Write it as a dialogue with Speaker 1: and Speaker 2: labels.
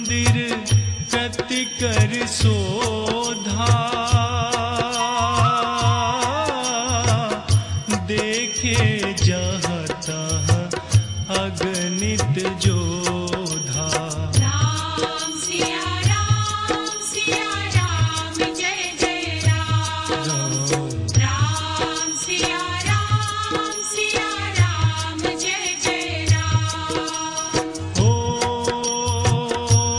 Speaker 1: मंदिर प्रति कर शोधा, देखे जहाँ तहाँ अगणित जो